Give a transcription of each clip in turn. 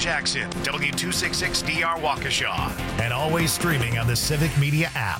Jackson, W266DR Waukesha, and always streaming on the Civic Media app.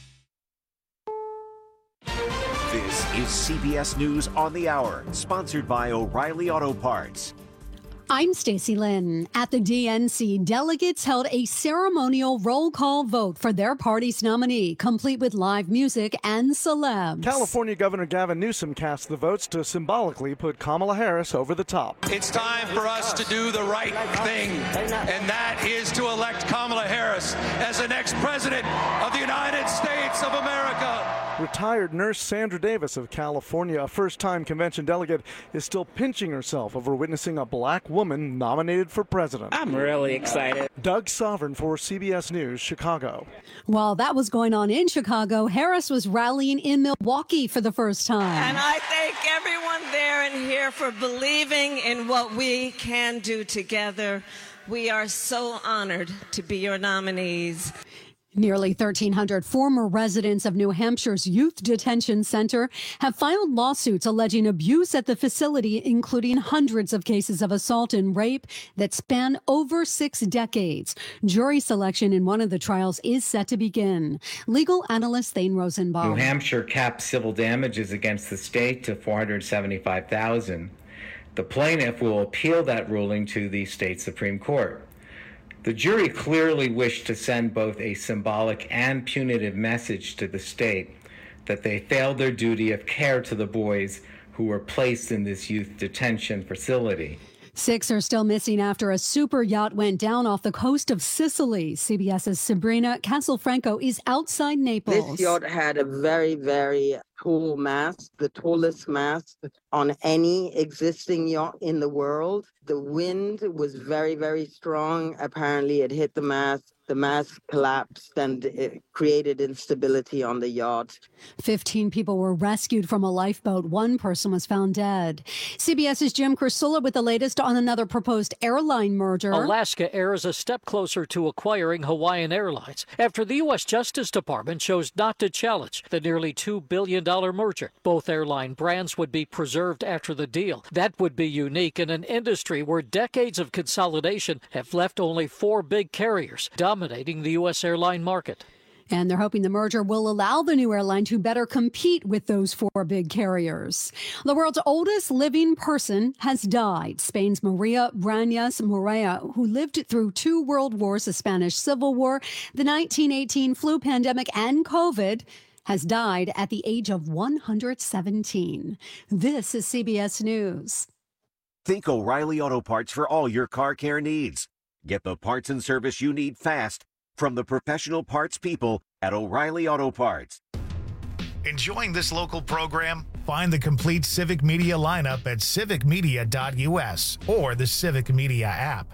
This is CBS News on the Hour, sponsored by O'Reilly Auto Parts. I'm Stacey Lynn. At the DNC, delegates held a ceremonial roll call vote for their party's nominee, complete with live music and celebs. California Governor Gavin Newsom cast the votes to symbolically put Kamala Harris over the top. It's time for us to do the right thing, and that is to elect Kamala Harris as the next president of the United States of America. Retired nurse Sandra Davis of California, a first-time convention delegate, is still pinching herself over witnessing a black woman nominated for president. I'm really excited. Doug Sovereign for CBS News, Chicago. While that was going on in Chicago, Harris was rallying in Milwaukee for the first time. And I thank everyone there and here for believing in what we can do together. We are so honored to be your nominees. Nearly 1,300 former residents of New Hampshire's Youth Detention Center have filed lawsuits alleging abuse at the facility, including hundreds of cases of assault and rape that span over 6 decades. Jury selection in one of the trials is set to begin. Legal analyst Thane Rosenbaum. New Hampshire capped civil damages against the state to $475,000. The plaintiff will appeal that ruling to the state Supreme Court. The jury clearly wished to send both a symbolic and punitive message to the state that they failed their duty of care to the boys who were placed in this youth detention facility. 6 are still missing after a super yacht went down off the coast of Sicily. CBS's Sabrina Castelfranco is outside Naples. This yacht had a very, very tall mast, the tallest mast on any existing yacht in the world. The wind was very, very strong. Apparently, it hit the mast. The mast collapsed and it created instability on the yacht. 15 people were rescued from a lifeboat. 1 person was found dead. CBS's Jim Krasula with the latest on another proposed airline merger. Alaska Air is a step closer to acquiring Hawaiian Airlines after the U.S. Justice Department chose not to challenge the nearly $2 billion merger. Both airline brands would be preserved after the deal. That would be unique in an industry where decades of consolidation have left only 4 big carriers dominating the U.S. airline market. And they're hoping the merger will allow the new airline to better compete with those 4 big carriers. The world's oldest living person has died. Spain's Maria Brañas Morea, who lived through 2 world wars, the Spanish Civil War, the 1918 flu pandemic, and COVID, has died at the age of 117. This is CBS News. Think O'Reilly Auto Parts for all your car care needs. Get the parts and service you need fast from the professional parts people at O'Reilly Auto Parts. Enjoying this local program? Find the complete Civic Media lineup at civicmedia.us or the Civic Media app.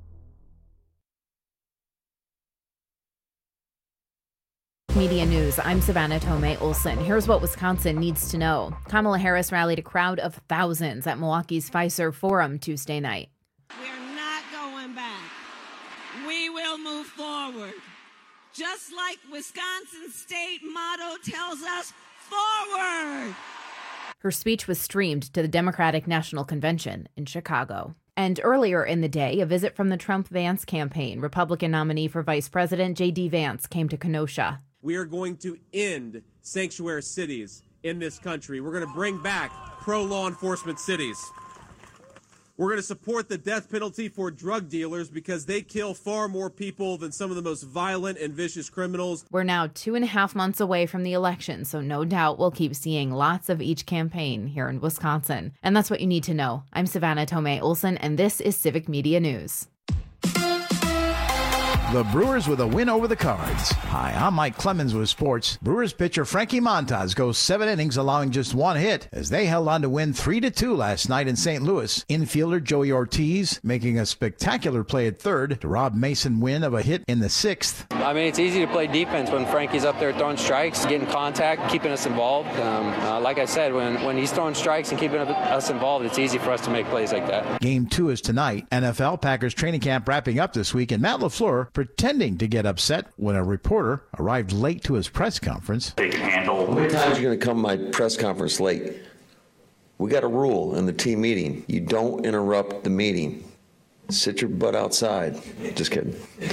Media News. I'm Savannah Tomei Olson. Here's what Wisconsin needs to know. Kamala Harris rallied a crowd of thousands at Milwaukee's Fiserv Forum Tuesday night. We're not going back. We will move forward. Just like Wisconsin's state motto tells us, forward. Her speech was streamed to the Democratic National Convention in Chicago. And earlier in the day, a visit from the Trump-Vance campaign. Republican nominee for Vice President J.D. Vance came to Kenosha. We are going to end sanctuary cities in this country. We're going to bring back pro-law enforcement cities. We're going to support the death penalty for drug dealers because they kill far more people than some of the most violent and vicious criminals. We're now 2.5 months away from the election, so no doubt we'll keep seeing lots of each campaign here in Wisconsin. And that's what you need to know. I'm Savannah Tomei Olson, and this is Civic Media News. The Brewers with a win over the Cards. Hi, I'm Mike Clemens with sports. Brewers pitcher Frankie Montas goes 7 innings, allowing just 1 hit as they held on to win 3-2 last night in St. Louis. Infielder Joey Ortiz making a spectacular play at third to rob Mason Wynn of a hit in the 6th. I mean, it's easy to play defense when Frankie's up there throwing strikes, getting contact, keeping us involved. Like I said, when he's throwing strikes and keeping us involved, it's easy for us to make plays like that. Game 2 is tonight. NFL Packers training camp wrapping up this week, and Matt LaFleur pretending to get upset when a reporter arrived late to his press conference. How many times are you going to come to my press conference late? We got a rule in the team meeting. You don't interrupt the meeting. Sit your butt outside. Just kidding.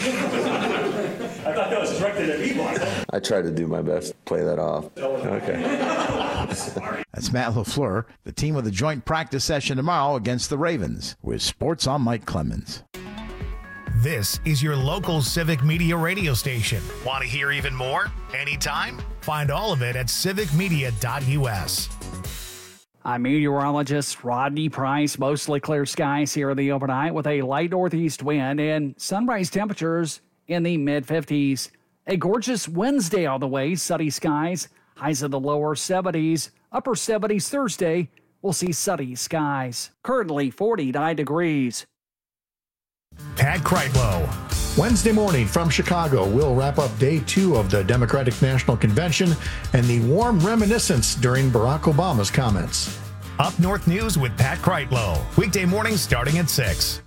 I thought that was directed at me, boss. I tried to do my best to play that off. Okay. That's Matt LaFleur. The team with a joint practice session tomorrow against the Ravens. With sports, I'm Mike Clemens. This is your local Civic Media radio station. Want to hear even more? Anytime? Find all of it at civicmedia.us. I'm meteorologist Rodney Price. Mostly clear skies here in the overnight with a light northeast wind and sunrise temperatures in the mid-50s. A gorgeous Wednesday on the way. Sunny skies. Highs in the lower 70s. Upper 70s Thursday. We'll see sunny skies. Currently 49 degrees. Pat Kreitlow. Wednesday morning from Chicago, we'll wrap up day 2 of the Democratic National Convention and the warm reminiscence during Barack Obama's comments. Up North News with Pat Kreitlow. Weekday mornings starting at 6.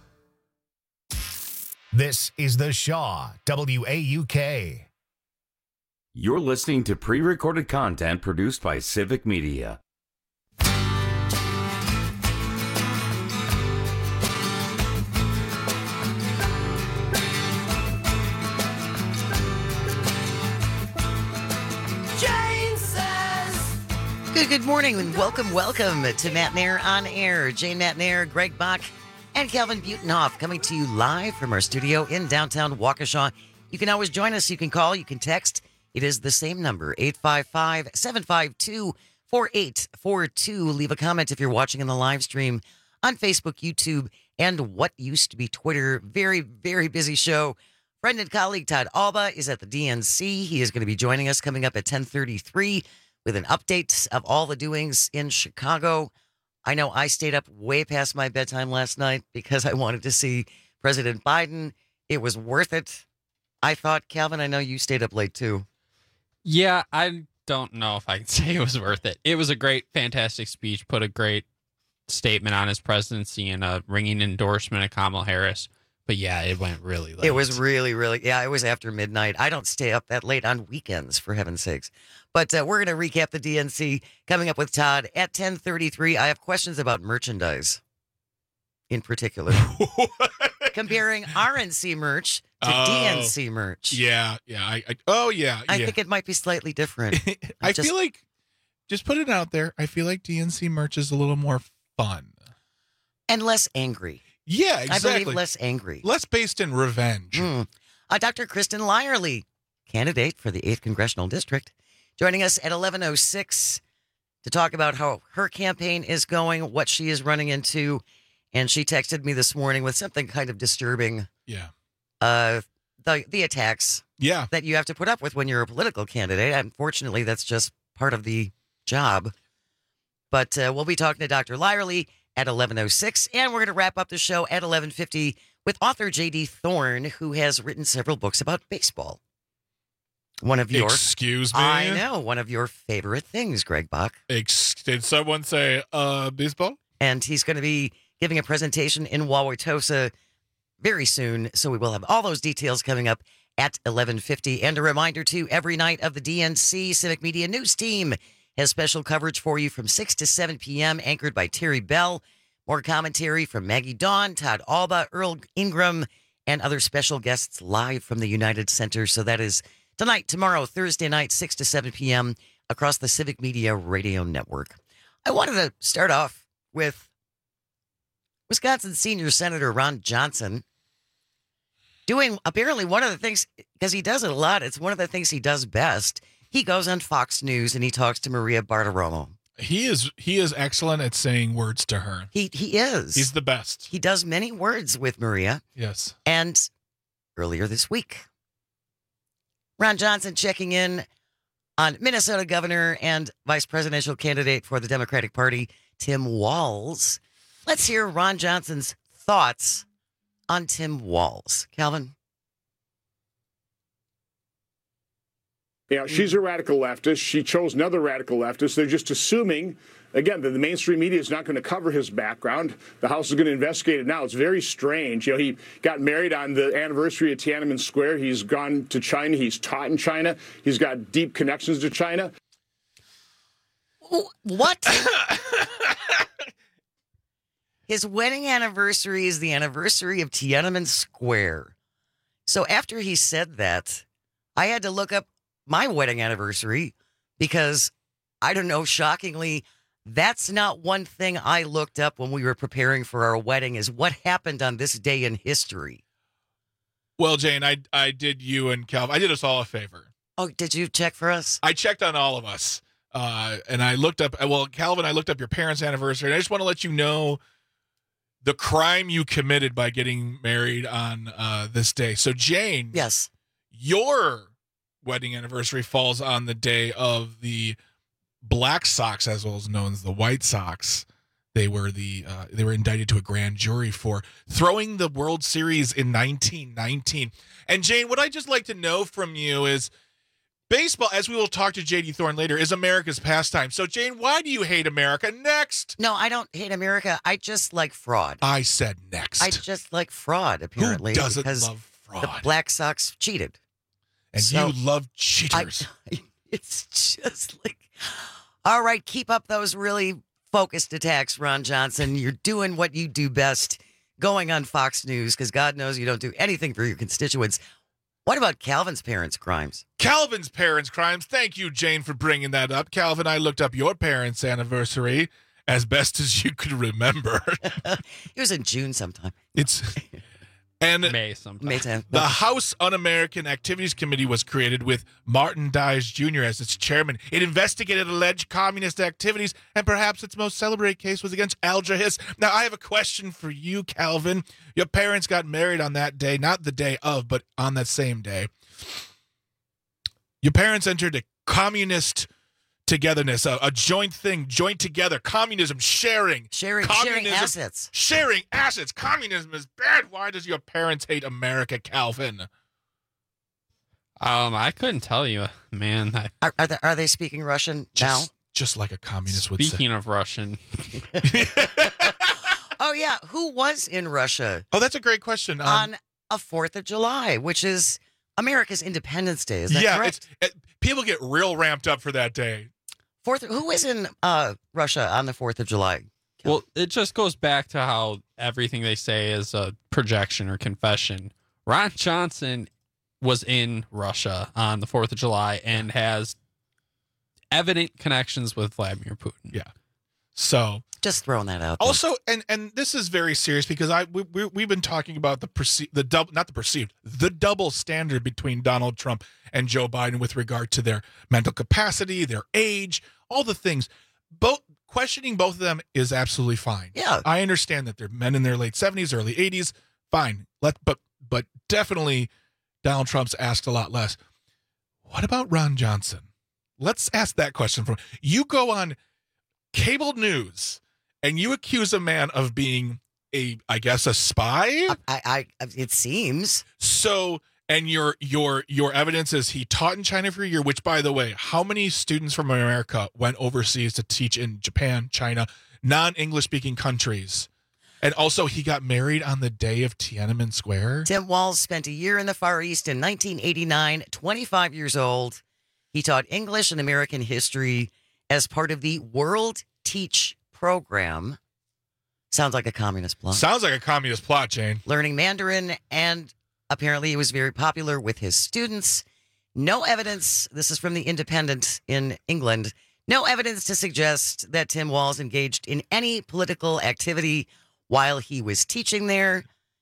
This is The Shaw, WAUK. You're listening to pre-recorded content produced by Civic Media. Good morning and welcome to Matt Nair on Air. Jane Matt Nair, Greg Bach, and Calvin Butenhoff coming to you live from our studio in downtown Waukesha. You can always join us. You can call. You can text. It is the same number, 855-752-4842. Leave a comment if you're watching in the live stream on Facebook, YouTube, and what used to be Twitter. Very, very busy show. Friend and colleague Todd Alba is at the DNC. He is going to be joining us coming up at 10:33 with an update of all the doings in Chicago. I know I stayed up way past my bedtime last night because I wanted to see President Biden. It was worth it. I thought, Calvin, I know you stayed up late too. Yeah, I don't know if I can say it was worth it. It was a great, fantastic speech, put a great statement on his presidency and a ringing endorsement of Kamala Harris. But yeah, it went really late. It was really, yeah, it was after midnight. I don't stay up that late on weekends, for heaven's sakes. But we're going to recap the DNC coming up with Todd at 10:33. I have questions about merchandise in particular. Comparing RNC merch to DNC merch. Yeah. I think it might be slightly different. I feel like, just put it out there, I feel like DNC merch is a little more fun. And less angry. Yeah, exactly. I believe less angry. Less based in revenge. Dr. Kristen Lyerly, candidate for the 8th Congressional District, joining us at 11:06 to talk about how her campaign is going, what she is running into. And she texted me this morning with something kind of disturbing. Yeah. The attacks that you have to put up with when you're a political candidate. Unfortunately, that's just part of the job. But we'll be talking to Dr. Lyerly at 11:06, and we're going to wrap up the show at 11:50 with author J.D. Thorne, who has written several books about baseball. One of your... Excuse me? I know, one of your favorite things, Greg Bach. Did someone say baseball? And he's going to be giving a presentation in Wauwatosa very soon, so we will have all those details coming up at 11:50. And a reminder, too, every night of the DNC Civic Media News Team has special coverage for you from 6 to 7 p.m., anchored by Terry Bell. More commentary from Maggie Dawn, Todd Alba, Earl Ingram, and other special guests live from the United Center. So that is tonight, tomorrow, Thursday night, 6 to 7 p.m. across the Civic Media Radio Network. I wanted to start off with Wisconsin Senior Senator Ron Johnson doing apparently one of the things, because he does it a lot, it's one of the things he does best. He goes on Fox News and he talks to Maria Bartiromo. He is excellent at saying words to her. He is. He's the best. He does many words with Maria. Yes. And earlier this week, Ron Johnson checking in on Minnesota Governor and Vice Presidential candidate for the Democratic Party, Tim Walz. Let's hear Ron Johnson's thoughts on Tim Walz. Calvin? Yeah, she's a radical leftist. She chose another radical leftist. They're just assuming, again, that the mainstream media is not going to cover his background. The House is going to investigate it now. It's very strange. You know, he got married on the anniversary of Tiananmen Square. He's gone to China. He's taught in China. He's got deep connections to China. What? His wedding anniversary is the anniversary of Tiananmen Square. So after he said that, I had to look up my wedding anniversary because, I don't know, shockingly, that's not one thing I looked up when we were preparing for our wedding is what happened on this day in history. Well, Jane, I did you and Calvin. I did us all a favor. Oh, did you check for us? I checked on all of us. And I looked up, well, Calvin, I looked up your parents' anniversary. And I just want to let you know the crime you committed by getting married on this day. So, Jane. Yes. Your wedding anniversary falls on the day of the Black Sox, as well as known as the White Sox. They were indicted to a grand jury for throwing the World Series in 1919. And Jane, what I'd just like to know from you is baseball, as we will talk to J.D. Thorne later, is America's pastime. So, Jane, why do you hate America? Next. No, I don't hate America. I just like fraud. I said next. I just like fraud, apparently. Who doesn't love fraud? The Black Sox cheated. And so, you love cheaters. It's just like, all right, keep up those really focused attacks, Ron Johnson. You're doing what you do best, going on Fox News, because God knows you don't do anything for your constituents. What about Calvin's parents' crimes? Calvin's parents' crimes. Thank you, Jane, for bringing that up. Calvin, I looked up your parents' anniversary as best as you could remember. It was in June sometime. And May sometime. May 10th. The House Un-American Activities Committee was created with Martin Dies Jr. as its chairman. It investigated alleged communist activities, and perhaps its most celebrated case was against Alger Hiss. Now, I have a question for you, Calvin. Your parents got married on that day, not the day of, but on that same day. Your parents entered a communist togetherness, a joint thing, joint together, communism, sharing assets. Sharing assets. Communism is bad. Why does your parents hate America, Calvin? I couldn't tell you, man. Are they speaking Russian now? Just like a communist would say. Speaking of Russian. Oh, yeah. Who was in Russia? Oh, that's a great question. On a 4th of July, which is America's Independence Day. Is that correct? People get real ramped up for that day. Who is in Russia on the 4th of July? Well, it just goes back to how everything they say is a projection or confession. Ron Johnson was in Russia on the 4th of July and has evident connections with Vladimir Putin. Yeah. So just throwing that out there. Also, and this is very serious because we've been talking about the double standard between Donald Trump and Joe Biden with regard to their mental capacity, their age, all the things. Questioning both of them is absolutely fine. Yeah. I understand that they're men in their late 70s, early 80s. Fine. But definitely Donald Trump's asked a lot less. What about Ron Johnson? Let's ask that question. You go on cable news and you accuse a man of being a spy? It seems. So, and your evidence is he taught in China for a year, which, by the way, how many students from America went overseas to teach in Japan, China, non-English speaking countries? And also, he got married on the day of Tiananmen Square. Tim Walz spent a year in the Far East in 1989, 25 years old. He taught English and American history as part of the World Teach program. Sounds like a communist plot. Sounds like a communist plot, Jane. Learning Mandarin, and apparently he was very popular with his students. No evidence, this is from the Independent in England, no evidence to suggest that Tim Walz engaged in any political activity while he was teaching there.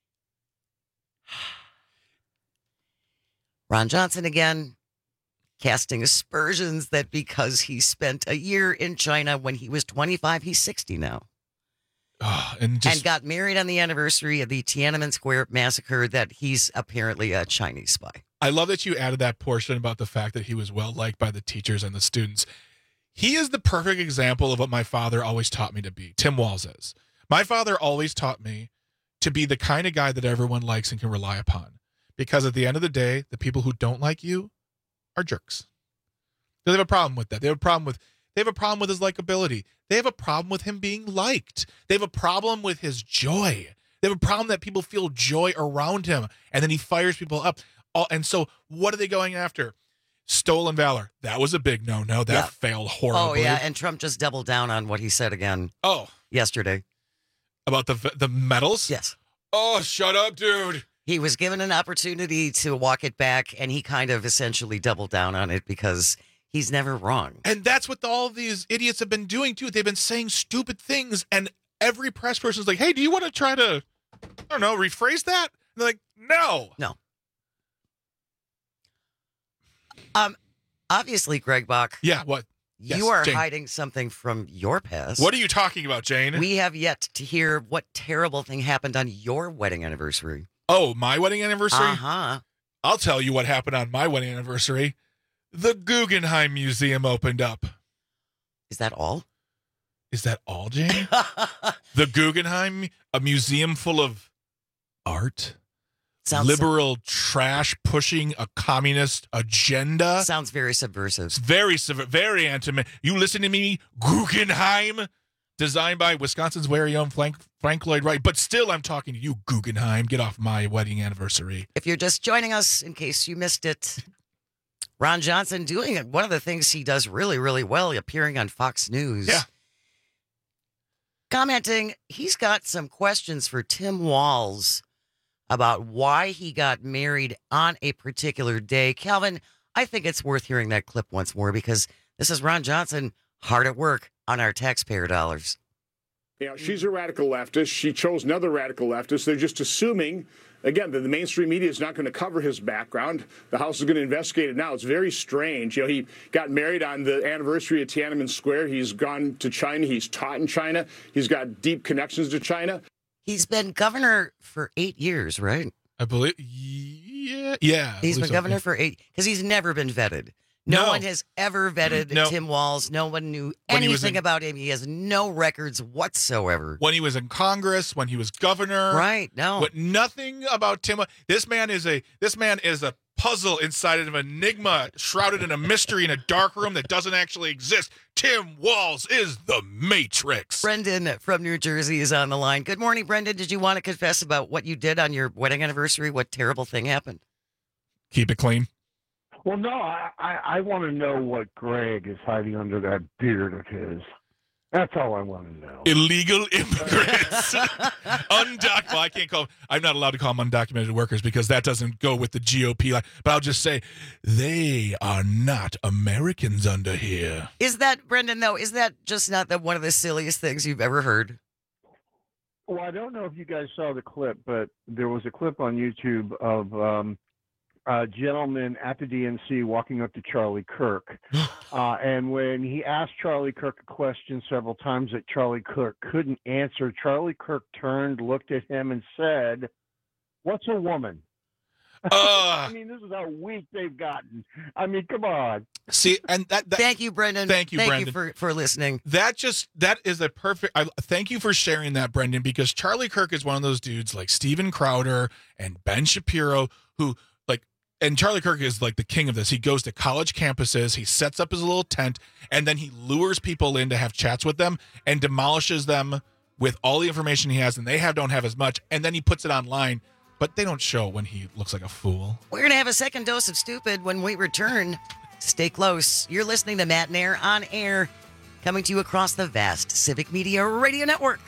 Ron Johnson again, casting aspersions that because he spent a year in China when he was 25, he's 60 now. And got married on the anniversary of the Tiananmen Square massacre, that he's apparently a Chinese spy. I love that you added that portion about the fact that he was well liked by the teachers and the students. He is the perfect example of what my father always taught me to be. Tim Walz is. My father always taught me to be the kind of guy that everyone likes and can rely upon. Because at the end of the day, the people who don't like you are jerks. They have a problem with that. They have a problem with his likability. They have a problem with him being liked. They have a problem with his joy. They have a problem that people feel joy around him, and then he fires people up. And so what are they going after? Stolen valor. That was a big no-no. That failed horribly. Oh, yeah, and Trump just doubled down on what he said again yesterday. About the medals? Yes. Oh, shut up, dude. He was given an opportunity to walk it back, and he kind of essentially doubled down on it because he's never wrong. And that's what all these idiots have been doing, too. They've been saying stupid things, and every press person's like, hey, do you want to try to, I don't know, rephrase that? And they're like, no. No. Obviously, Greg Bach. Yeah, what? Yes, you are Jane. hiding something from your past. What are you talking about, Jane? We have yet to hear what terrible thing happened on your wedding anniversary. Oh, my wedding anniversary? Uh-huh. I'll tell you what happened on my wedding anniversary. The Guggenheim Museum opened up. Is that all? Is that all, Jane? The Guggenheim, a museum full of art? Liberal trash pushing a communist agenda. Sounds very subversive. It's very anti. You listen to me, Guggenheim, designed by Wisconsin's very own Frank Lloyd Wright. But still, I'm talking to you, Guggenheim. Get off my wedding anniversary. If you're just joining us, in case you missed it, Ron Johnson doing it. One of the things he does really, really well, appearing on Fox News. Yeah. Commenting, he's got some questions for Tim Walz about why he got married on a particular day. Calvin, I think it's worth hearing that clip once more because this is Ron Johnson hard at work on our taxpayer dollars. You know, she's a radical leftist. She chose another radical leftist. They're just assuming, again, that the mainstream media is not going to cover his background. The House is going to investigate it now. It's very strange. You know, he got married on the anniversary of Tiananmen Square. He's gone to China. He's taught in China. He's got deep connections to China. He's been governor for 8 years, right? I believe, yeah. He's been governor for 8, because he's never been vetted. No one has ever vetted Tim Walz. No one knew anything about him. He has no records whatsoever. When he was in Congress, when he was governor. Right, no. But nothing about Tim. This man is a puzzle inside of an enigma, shrouded in a mystery in a dark room that doesn't actually exist. Tim Walz is the Matrix. Brendan from New Jersey is on the line. Good morning, Brendan. Did you want to confess about what you did on your wedding anniversary? What terrible thing happened? Keep it clean. Well, no, I want to know what Greg is hiding under that beard of his. That's all I want to know. Illegal immigrants. Well, I can't call. I'm not allowed to call them undocumented workers because that doesn't go with the GOP line. But I'll just say they are not Americans under here. Is that, Brendan, though, is that just not one of the silliest things you've ever heard? Well, I don't know if you guys saw the clip, but there was a clip on YouTube of a gentleman at the DNC walking up to Charlie Kirk. And when he asked Charlie Kirk a question several times that Charlie Kirk couldn't answer, Charlie Kirk turned, looked at him, and said, "What's a woman?" I mean, this is how weak they've gotten. I mean, come on. See, and that thank you, Brendan. Thank you, Thank Brendan. you for listening. That is a perfect. Thank you for sharing that, Brendan, because Charlie Kirk is one of those dudes like Steven Crowder and Ben Shapiro who and Charlie Kirk is like the king of this. He goes to college campuses, he sets up his little tent, and then he lures people in to have chats with them and demolishes them with all the information he has, and they don't have as much, and then he puts it online, but they don't show when he looks like a fool. We're going to have a second dose of stupid when we return. Stay close. You're listening to Matt and Air on Air, coming to you across the vast Civic Media Radio Network.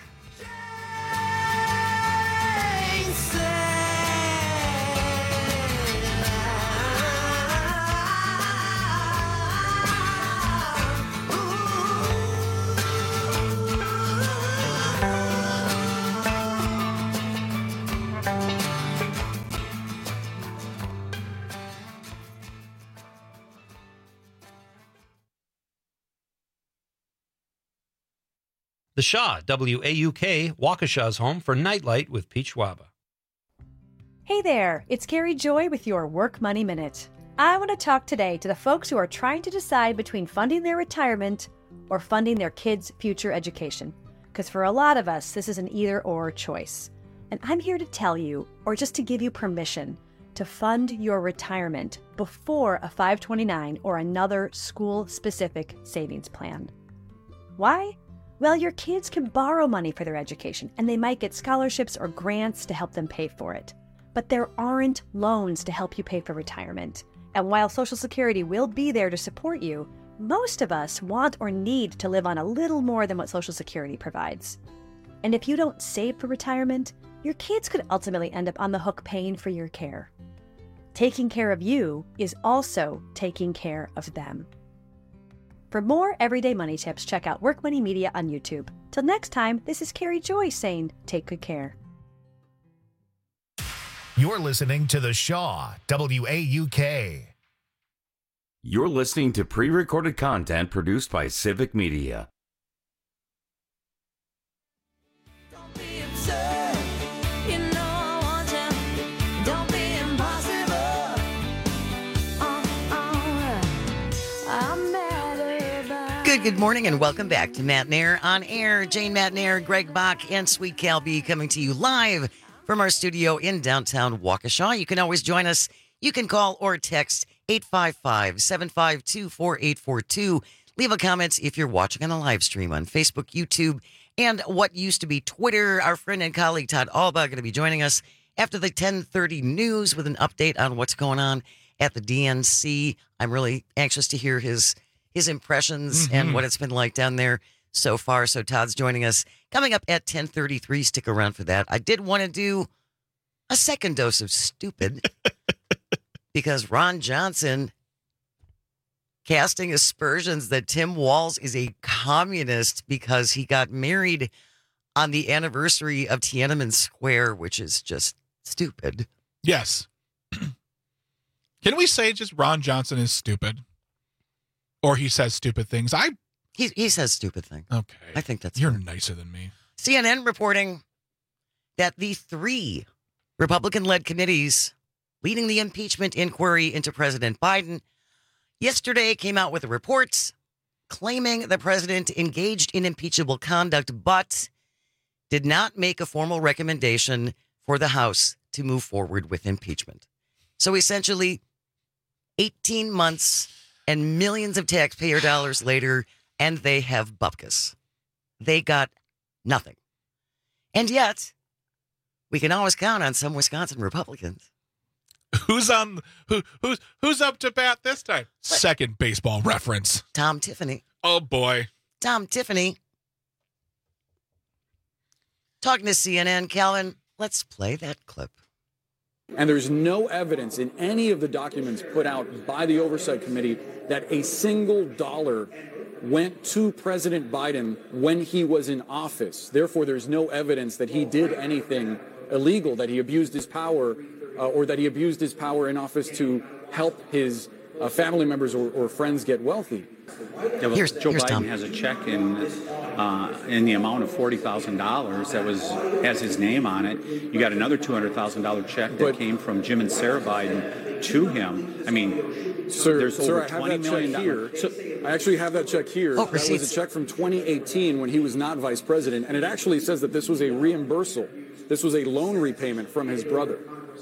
The Shaw, W-A-U-K, Waukesha's home for Nightlight with Pete Schwaba. Hey there, it's Carrie Joy with your Work Money Minute. I want to talk today to the folks who are trying to decide between funding their retirement or funding their kids' future education. Because for a lot of us, this is an either-or choice. And I'm here to tell you, or just to give you permission, to fund your retirement before a 529 or another school-specific savings plan. Why? Well, your kids can borrow money for their education, and they might get scholarships or grants to help them pay for it. But there aren't loans to help you pay for retirement. And while Social Security will be there to support you, most of us want or need to live on a little more than what Social Security provides. And if you don't save for retirement, your kids could ultimately end up on the hook paying for your care. Taking care of you is also taking care of them. For more everyday money tips, check out Work Money Media on YouTube. Till next time, this is Carrie Joy saying, take good care. You're listening to The Shaw, WAUK. You're listening to pre-recorded content produced by Civic Media. Good morning and welcome back to Matt Nair on Air. Jane Matt Nair, Greg Bach, and Sweet Cal B coming to you live from our studio in downtown Waukesha. You can always join us. You can call or text 855-752-4842. Leave a comment if you're watching on a live stream on Facebook, YouTube, and what used to be Twitter. Our friend and colleague Todd Alba going to be joining us after the 10:30 news with an update on what's going on at the DNC. I'm really anxious to hear his impressions and what it's been like down there so far. So Todd's joining us coming up at 10:33. Stick around for that. I did want to do a second dose of stupid because Ron Johnson casting aspersions that Tim Walz is a communist because he got married on the anniversary of Tiananmen Square, which is just stupid. Yes. Can we say just Ron Johnson is stupid? Or he says stupid things. He says stupid things. Okay. I think that's You're fine. nicer than me. CNN reporting that the 3 Republican-led committees leading the impeachment inquiry into President Biden yesterday came out with reports claiming the president engaged in impeachable conduct, but did not make a formal recommendation for the House to move forward with impeachment. So essentially, 18 months and millions of taxpayer dollars later, and they have bupkis. They got nothing. And yet, we can always count on some Wisconsin Republicans. Who's up to bat this time? What? Second baseball reference. Tom Tiffany. Oh, boy. Tom Tiffany. Talking to CNN, Calvin, let's play that clip. And there's no evidence in any of the documents put out by the Oversight Committee that a single dollar went to President Biden when he was in office. Therefore, there's no evidence that he did anything illegal, that he abused his power, or that he abused his power in office to help his family members or friends get wealthy. Yeah, well, Joe Biden Tom. Has a check in the amount of $40,000 that has his name on it. You got another $200,000 check that came from Jim and Sarah Biden to him. I mean, there's over $20 million here. I actually have that check here. That was a check from 2018 when he was not vice president, and it actually says that this was a reimbursal. This was a loan repayment from his brother.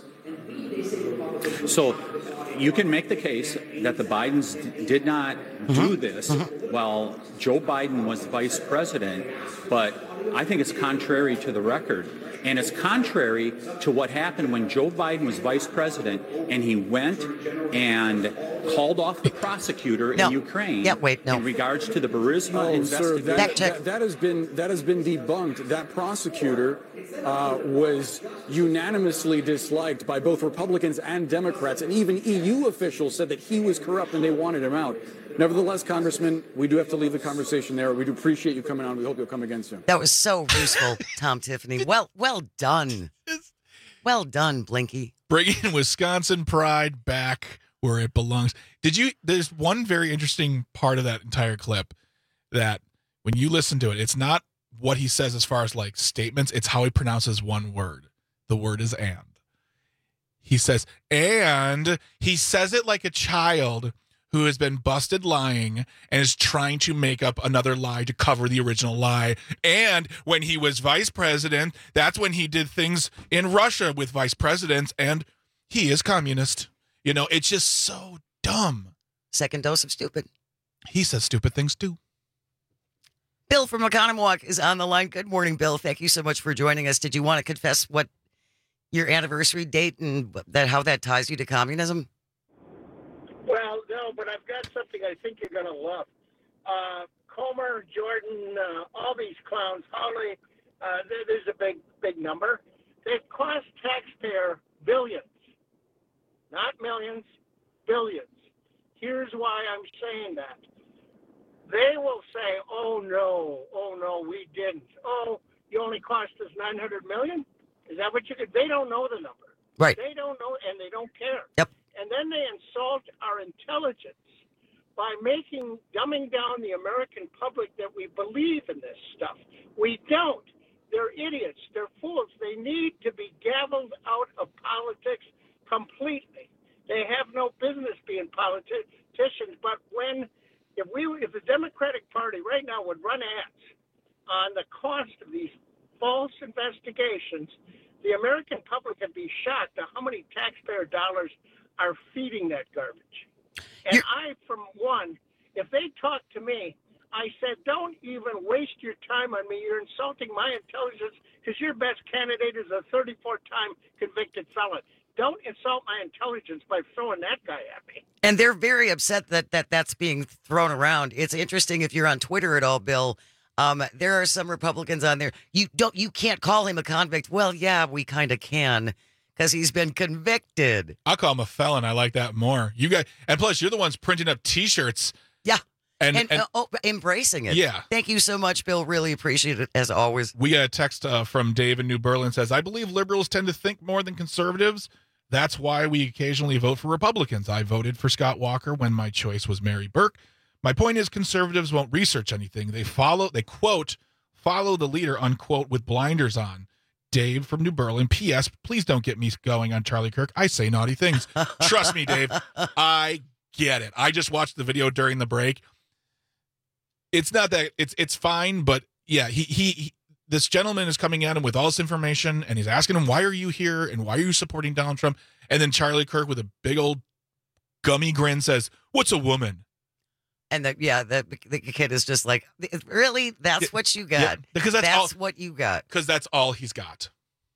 So you can make the case that the Bidens did not do this while Joe Biden was vice president, but I think it's contrary to the record. And it's contrary to what happened when Joe Biden was vice president and he went and called off the prosecutor in Ukraine in regards to the Burisma investigation. Sir, that has been debunked. That prosecutor was unanimously disliked by both Republicans and Democrats, and even EU officials said that he was corrupt and they wanted him out. Nevertheless, Congressman, we do have to leave the conversation there. We do appreciate you coming on. We hope you'll come again soon. That was so useful, Tom Tiffany. Well done. Well done, Blinky. Bringing Wisconsin pride back where it belongs. There's one very interesting part of that entire clip that when you listen to it, it's not what he says as far as like statements, it's how he pronounces one word. The word is and. He says, and he says it like a child who has been busted lying and is trying to make up another lie to cover the original lie. And when he was vice president, that's when he did things in Russia with vice presidents, and he is communist. You know, it's just so dumb. Second dose of stupid. He says stupid things too. Bill from Oconomowoc is on the line. Good morning, Bill. Thank you so much for joining us. Did you want to confess what your anniversary date and how that ties you to communism? Well, no, but I've got something I think you're going to love. Comer, Jordan, all these clowns, Harley, There's a big number. They've cost taxpayer billions, not millions, billions. Here's why I'm saying that. They will say, oh no, we didn't. Oh, you only cost us $900 million? Is that what you could? They don't know the number. Right. They don't know, and they don't care. Yep. And then they insult our intelligence by dumbing down the American public that we believe in this stuff. We don't. They're idiots. They're fools. They need to be gavelled out of politics completely. They have no business being politicians. But if the Democratic Party right now would run ads on the cost of these false investigations, the American public would be shocked at how many taxpayer dollars are feeding that garbage. And if they talk to me, I said, don't even waste your time on me. You're insulting my intelligence because your best candidate is a 34-time convicted felon. Don't insult my intelligence by throwing that guy at me. And they're very upset that's being thrown around. It's interesting if you're on Twitter at all, Bill. There are some Republicans on there. You can't call him a convict. Well, yeah, we kind of can because he's been convicted. I'll call him a felon. I like that more. You guys, and plus you're the ones printing up T-shirts. Yeah. And embracing it. Yeah. Thank you so much, Bill. Really appreciate it, as always. We got a text from Dave in New Berlin. Says, I believe liberals tend to think more than conservatives. That's why we occasionally vote for Republicans. I voted for Scott Walker when my choice was Mary Burke. My point is conservatives won't research anything. They quote, follow the leader, unquote, with blinders on. Dave from New Berlin. P.S. Please don't get me going on Charlie Kirk. I say naughty things. Trust me, Dave. I get it. I just watched the video during the break. It's not that it's fine, but yeah, he this gentleman is coming at him with all this information, and he's asking him, why are you here, and why are you supporting Donald Trump? And then Charlie Kirk with a big old gummy grin says, what's a woman? And the kid is just like, really? That's what you got? Yeah, because that's what you got. Because that's all he's got.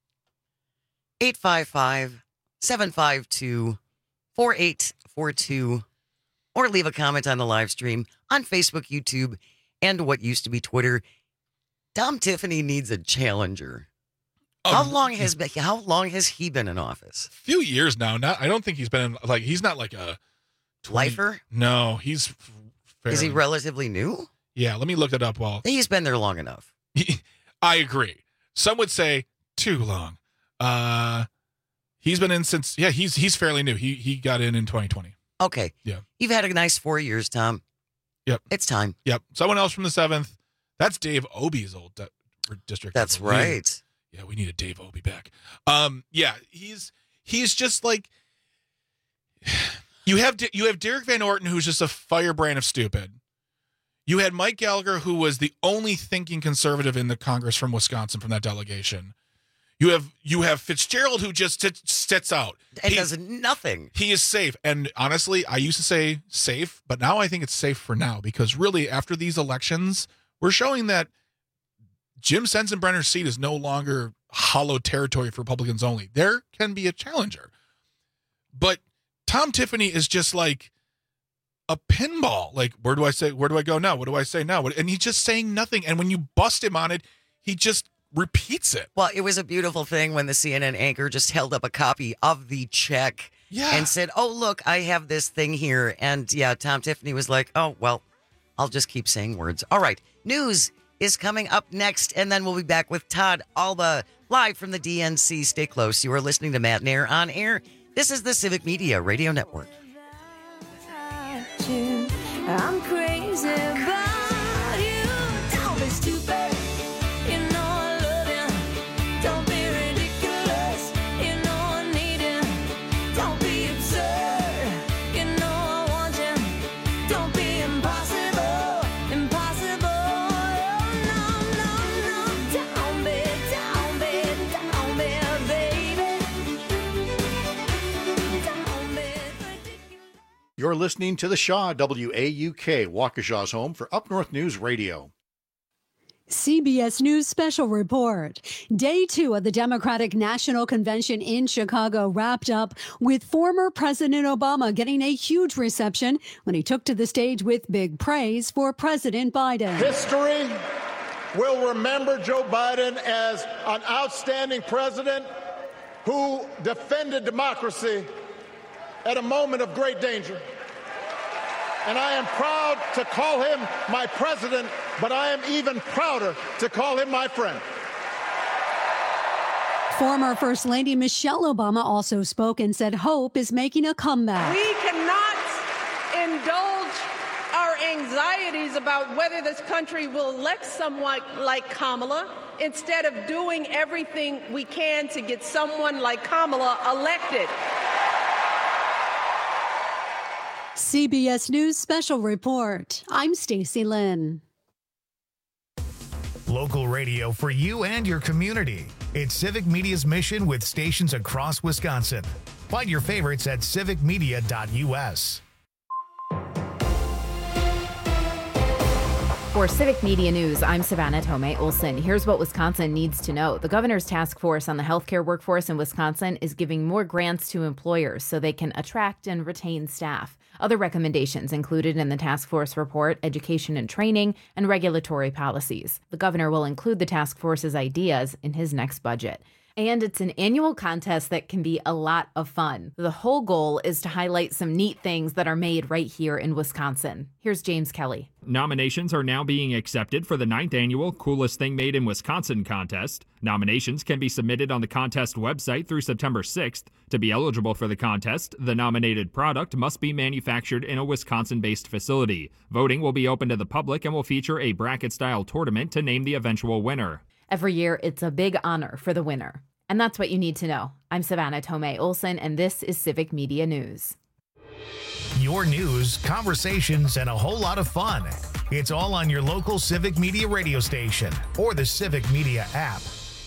855-752-4842. Or leave a comment on the live stream on Facebook, YouTube, and what used to be Twitter. Tom Tiffany needs a challenger. How long has he been in office? A few years now. I don't think he's been he's not like a lifer. No, he's. Is he relatively new? Yeah, let me look it up. He's been there long enough. I agree. Some would say too long. He's been in since. Yeah, he's fairly new. He got in 2020. Okay. Yeah. You've had a nice 4 years, Tom. Yep. It's time. Yep. Someone else from the 7th. That's Dave Obie's old district. That's right. Yeah, we need a Dave Obie back. Yeah, he's just like you have Derek Van Orton, who's just a firebrand of stupid. You had Mike Gallagher, who was the only thinking conservative in the Congress from Wisconsin from that delegation. You have Fitzgerald, who just sits out and does nothing. He is safe. And honestly, I used to say safe, but now I think it's safe for now because really after these elections, we're showing that Jim Sensenbrenner's seat is no longer hollow territory for Republicans only. There can be a challenger. But Tom Tiffany is just like a pinball. Like, where do I go now? What do I say now? And he's just saying nothing. And when you bust him on it, he just repeats it. Well, it was a beautiful thing when the CNN anchor just held up a copy of the check and said, oh, look, I have this thing here. And yeah, Tom Tiffany was like, oh, well, I'll just keep saying words. All right. News is coming up next, and then we'll be back with Todd Alba live from the DNC. Stay close. You are listening to Matt Nair on air. This is the Civic Media Radio Network. I'm crazy about you. Don't be stupid. You know I love you. Don't be ridiculous. You know I need you. Don't be absurd. You know I want you. Don't be impossible. Impossible. No, no, no. Don't be, baby. Don't be. You're listening to the Shaw, WAUK, Waukesha's home for Up North News Radio. CBS News Special Report. Day 2 of the Democratic National Convention in Chicago wrapped up with former President Obama getting a huge reception when he took to the stage with big praise for President Biden. History will remember Joe Biden as an outstanding president who defended democracy at a moment of great danger. And I am proud to call him my president, but I am even prouder to call him my friend. Former First Lady Michelle Obama also spoke and said hope is making a comeback. We cannot indulge our anxieties about whether this country will elect someone like Kamala instead of doing everything we can to get someone like Kamala elected. CBS News Special Report. I'm Stacey Lynn. Local radio for you and your community. It's Civic Media's mission with stations across Wisconsin. Find your favorites at civicmedia.us. For Civic Media News, I'm Savannah Tomei Olson. Here's what Wisconsin needs to know. The governor's task force on the healthcare workforce in Wisconsin is giving more grants to employers so they can attract and retain staff. Other recommendations included in the task force report, education and training, and regulatory policies. The governor will include the task force's ideas in his next budget. And it's an annual contest that can be a lot of fun. The whole goal is to highlight some neat things that are made right here in Wisconsin. Here's James Kelly. Nominations are now being accepted for the 9th annual Coolest Thing Made in Wisconsin contest. Nominations can be submitted on the contest website through September 6th. To be eligible for the contest, the nominated product must be manufactured in a Wisconsin-based facility. Voting will be open to the public and will feature a bracket-style tournament to name the eventual winner. Every year, it's a big honor for the winner. And that's what you need to know. I'm Savannah Tomei Olson, and this is Civic Media News. Your news, conversations, and a whole lot of fun. It's all on your local Civic Media radio station or the Civic Media app.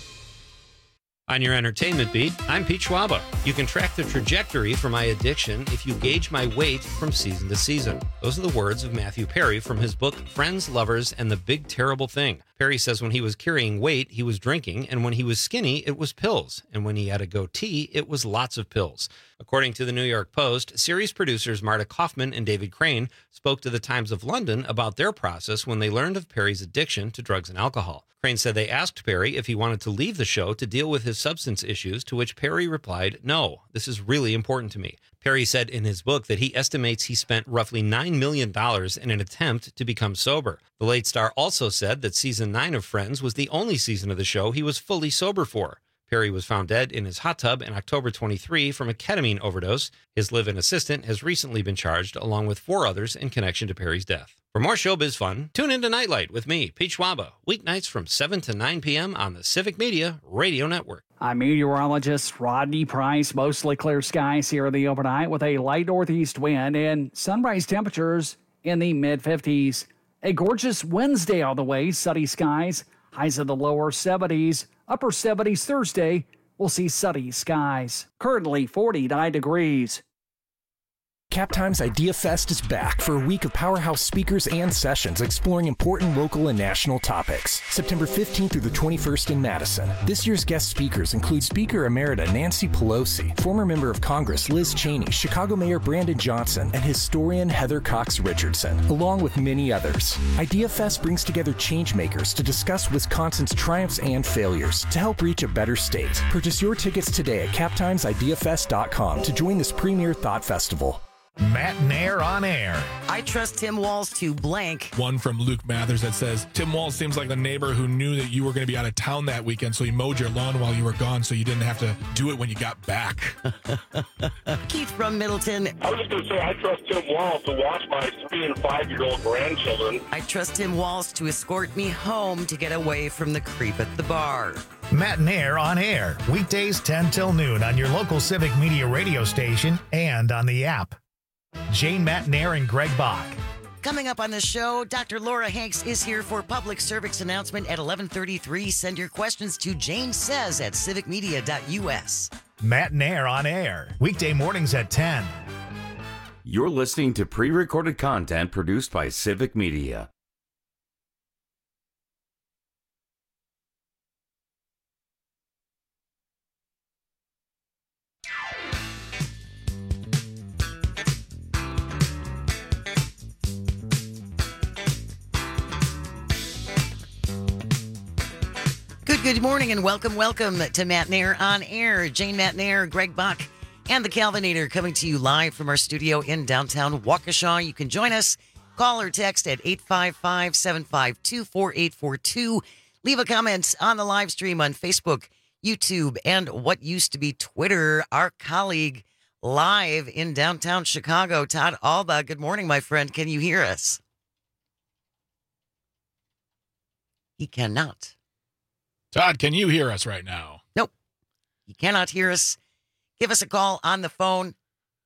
On your entertainment beat, I'm Pete Schwaba. You can track the trajectory for my addiction if you gauge my weight from season to season. Those are the words of Matthew Perry from his book, Friends, Lovers, and the Big Terrible Thing. Perry says when he was carrying weight, he was drinking, and when he was skinny, it was pills. And when he had a goatee, it was lots of pills. According to the New York Post, series producers Marta Kaufman and David Crane spoke to the Times of London about their process when they learned of Perry's addiction to drugs and alcohol. Crane said they asked Perry if he wanted to leave the show to deal with his substance issues, to which Perry replied, "No, this is really important to me." Perry said in his book that he estimates he spent roughly $9 million in an attempt to become sober. The late star also said that season 9 of Friends was the only season of the show he was fully sober for. Perry was found dead in his hot tub in October 23 from a ketamine overdose. His live-in assistant has recently been charged, along with 4 others in connection to Perry's death. For more showbiz fun, tune into Nightlight with me, Pete Schwaba, weeknights from 7 to 9 p.m. on the Civic Media Radio Network. I'm meteorologist Rodney Price. Mostly clear skies here overnight with a light northeast wind and sunrise temperatures in the mid-50s. A gorgeous Wednesday on the way, sunny skies, highs in the lower 70s, upper 70s Thursday. We'll see sunny skies. Currently 49 degrees. Captime's Idea Fest is back for a week of powerhouse speakers and sessions exploring important local and national topics. September 15th through the 21st in Madison. This year's guest speakers include Speaker Emerita Nancy Pelosi, former member of Congress Liz Cheney, Chicago Mayor Brandon Johnson, and historian Heather Cox Richardson, along with many others. Idea Fest brings together changemakers to discuss Wisconsin's triumphs and failures to help reach a better state. Purchase your tickets today at captimesideafest.com to join this premier thought festival. Matt Nair on air. I trust Tim Walz to blank. One from Luke Mathers that says, Tim Walz seems like the neighbor who knew that you were going to be out of town that weekend, so he mowed your lawn while you were gone so you didn't have to do it when you got back. Keith from Middleton. I was just going to say, I trust Tim Walz to watch my 3- and 5-year-old grandchildren. I trust Tim Walz to escort me home to get away from the creep at the bar. Matt Nair on air. Weekdays 10 till noon on your local Civic Media radio station and on the app. Jane Matt Nair and Greg Bach. Coming up on the show, Dr. Laura Hanks is here for public service announcement at 11:33. Send your questions to Jane Says at civicmedia.us. Matt Nair on air. Weekday mornings at 10. You're listening to pre-recorded content produced by Civic Media. Good morning and welcome to Matt Nair on Air. Jane Matt Nair, Greg Buck, and the Calvinator coming to you live from our studio in downtown Waukesha. You can join us. Call or text at 855-752-4842. Leave a comment on the live stream on Facebook, YouTube, and what used to be Twitter. Our colleague live in downtown Chicago, Todd Alba. Good morning, my friend. Can you hear us? He cannot. Todd, can you hear us right now? Nope. He cannot hear us. Give us a call on the phone,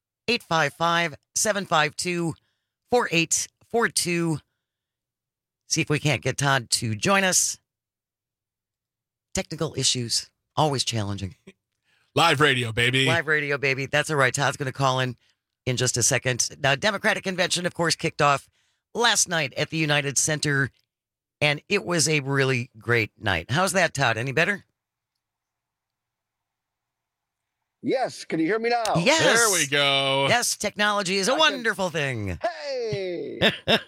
855-752-4842. See if we can't get Todd to join us. Technical issues, always challenging. Live radio, baby. Live radio, baby. That's all right. Todd's going to call in just a second. The Democratic Convention, of course, kicked off last night at the United Center, and it was a really great night. How's that, Todd? Any better? Yes. Can you hear me now? Yes. There we go. Yes, technology is a wonderful thing. Hey.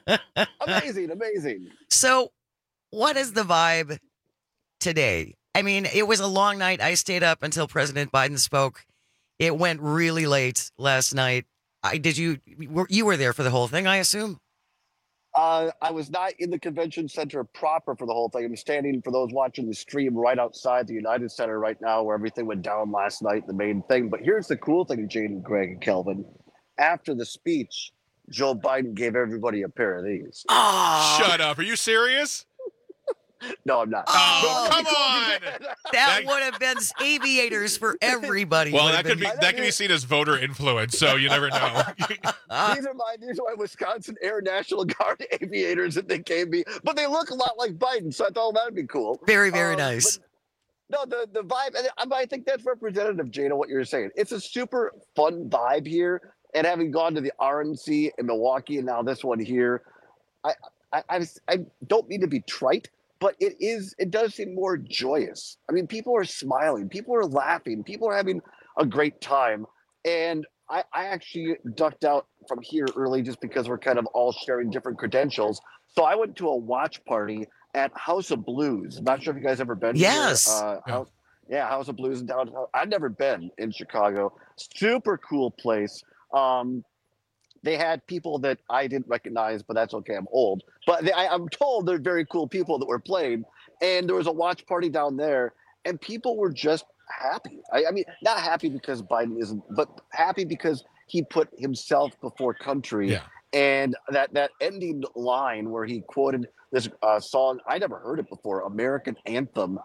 Amazing. So, what is the vibe today? I mean, it was a long night. I stayed up until President Biden spoke. It went really late last night. You were there for the whole thing, I assume? I was not in the convention center proper for the whole thing. I'm standing, for those watching the stream, right outside the United Center right now, where everything went down last night, the main thing. But here's the cool thing, Jane, Greg, and Kelvin. After the speech, Joe Biden gave everybody a pair of these. Shut up. Are you serious? No, I'm not. Oh, come on. That would have been aviators for everybody. Well, that could be seen as voter influence, so you never know. These are my Wisconsin Air National Guard aviators that they gave me, but they look a lot like Biden, so I thought that'd be cool. Very, very nice. No, the vibe, and I think that's representative, Jane, of what you're saying. It's a super fun vibe here, and having gone to the RNC in Milwaukee and now this one here, I don't mean to be trite, but it does seem more joyous. I mean, people are smiling, people are laughing, people are having a great time. And I actually ducked out from here early just because we're kind of all sharing different credentials. So I went to a watch party at House of Blues. I'm not sure if you guys ever been Yes. here. House of Blues in downtown. I've never been in Chicago. Super cool place. They had people that I didn't recognize, but that's okay. I'm old. But I'm told they're very cool people that were playing. And there was a watch party down there, and people were just happy. I mean, not happy because Biden isn't, but happy because he put himself before country. Yeah. And that ending line where he quoted this song, I never heard it before, American Anthem.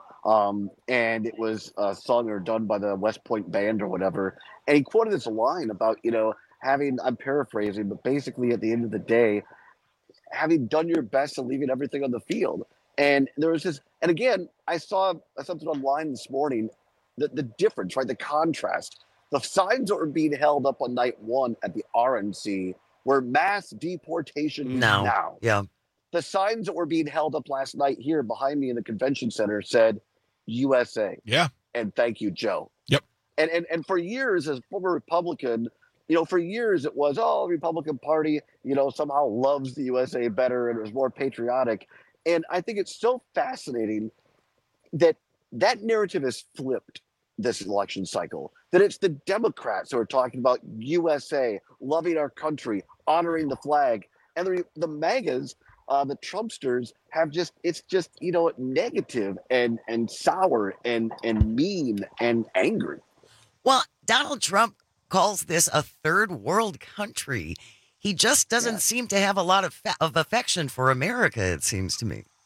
And it was a song done by the West Point Band or whatever. And he quoted this line about, I'm paraphrasing, but basically at the end of the day, having done your best and leaving everything on the field. And there was this, and again, I saw something online this morning, the difference, right? The contrast. The signs that were being held up on night one at the RNC were mass deportation now. Yeah. The signs that were being held up last night here behind me in the convention center said USA. Yeah. And thank you, Joe. Yep. And for years, as former Republican, for years it was, the Republican Party, somehow loves the USA better and it was more patriotic. And I think it's so fascinating that narrative is flipped this election cycle, that it's the Democrats who are talking about USA, loving our country, honoring the flag. And the MAGAs, the Trumpsters it's just negative and sour and mean and angry. Well, Donald Trump calls this a third world country. He just doesn't seem to have a lot of affection for America, it seems to me.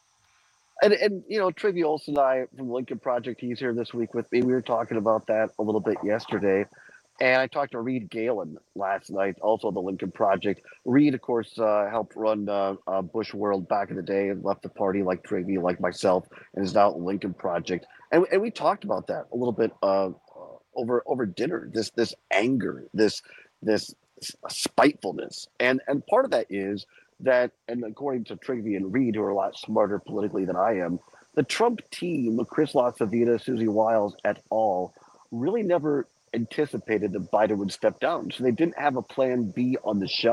And Trivia Olson and I from the Lincoln Project, he's here this week with me. We were talking about that a little bit yesterday. And I talked to Reed Galen last night, also the Lincoln Project. Reed, of course, helped run Bush World back in the day and left the party like Trivia, like myself, and is now at the Lincoln Project. And we talked about that a little bit over dinner, this anger, this spitefulness. And part of that is that, and according to Trivia and Reed, who are a lot smarter politically than I am, the Trump team, Chris LaCivita, Susie Wiles et al., really never anticipated that Biden would step down. So they didn't have a plan B on the shelf.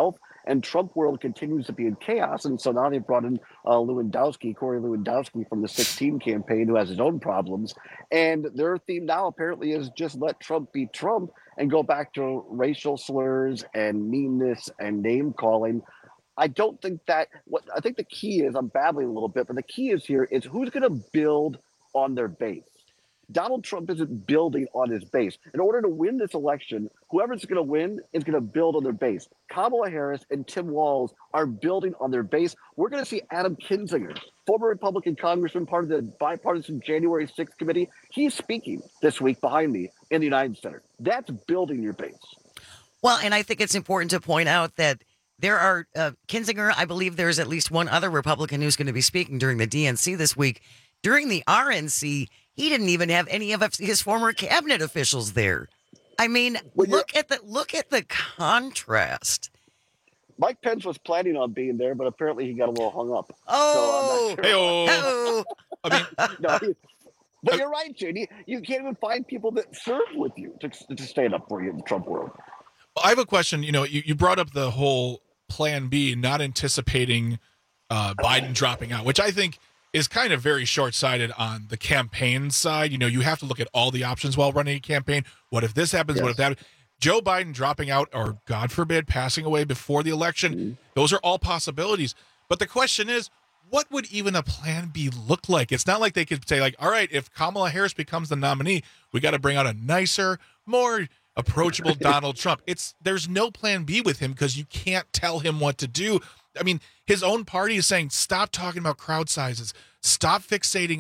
and Trump world continues to be in chaos. And so now they brought in Corey Lewandowski from the 16 campaign, who has his own problems. And their theme now apparently is just let Trump be Trump and go back to racial slurs and meanness and name calling. I don't think that I think the key is, I'm babbling a little bit, but the key is here is who's going to build on their base. Donald Trump isn't building on his base. In order to win this election, whoever's going to win is going to build on their base. Kamala Harris and Tim Walz are building on their base. We're going to see Adam Kinzinger, former Republican congressman, part of the bipartisan January 6th committee. He's speaking this week behind me in the United Center. That's building your base. Well, and I think it's important to point out that there are Kinzinger, I believe there's at least one other Republican who's going to be speaking during the DNC this week. During the RNC, he didn't even have any of his former cabinet officials there. I mean, look at the contrast. Mike Pence was planning on being there, but apparently he got a little hung up. Oh, so oh. I mean, but you're right, JD. You can't even find people that serve with you to stand up for you in the Trump world. Well, I have a question. You brought up the whole Plan B, not anticipating Biden dropping out, which I think is kind of very short-sighted on the campaign side. You have to look at all the options while running a campaign. What if this happens? Yes. What if that? Joe Biden dropping out, or God forbid, passing away before the election, those are all possibilities. But the question is, what would even a Plan B look like? It's not like they could say, all right, if Kamala Harris becomes the nominee, we got to bring out a nicer, more approachable Donald Trump. There's no Plan B with him because you can't tell him what to do. I mean, his own party is saying, stop talking about crowd sizes. Stop fixating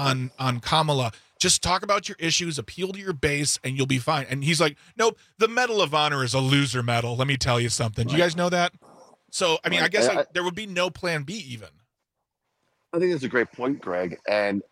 on Kamala. Just talk about your issues, appeal to your base, and you'll be fine. And he's like, nope, the Medal of Honor is a loser medal. Let me tell you something. Do you guys know that? So, I mean, I guess there would be no Plan B even. I think that's a great point, Greg. And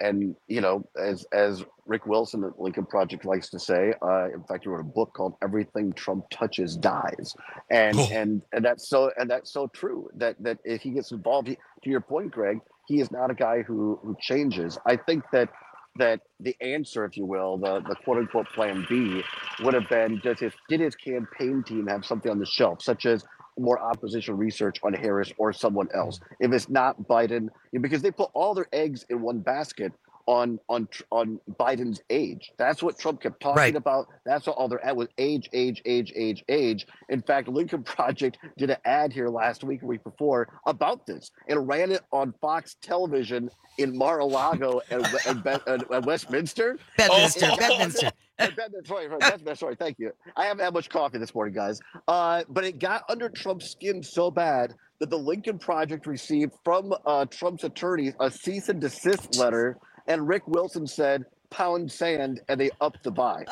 as Rick Wilson at Lincoln Project likes to say, in fact, he wrote a book called "Everything Trump Touches Dies," and that's so true. That if he gets involved, to your point, Greg, he is not a guy who changes. I think that the answer, if you will, the quote unquote Plan B, would have been did his campaign team have something on the shelf, such as more opposition research on Harris or someone else. If it's not Biden, because they put all their eggs in one basket on Biden's age. That's what Trump kept talking about. That's what all their ad was, age. In fact, Lincoln Project did an ad here last week, or week before, about this, and ran it on Fox Television in Mar-a-Lago and Westminster. Bedminster. Sorry, thank you. I haven't had much coffee this morning, guys. But it got under Trump's skin so bad that the Lincoln Project received from Trump's attorneys a cease and desist letter, and Rick Wilson said, "Pound sand," and they upped the buy.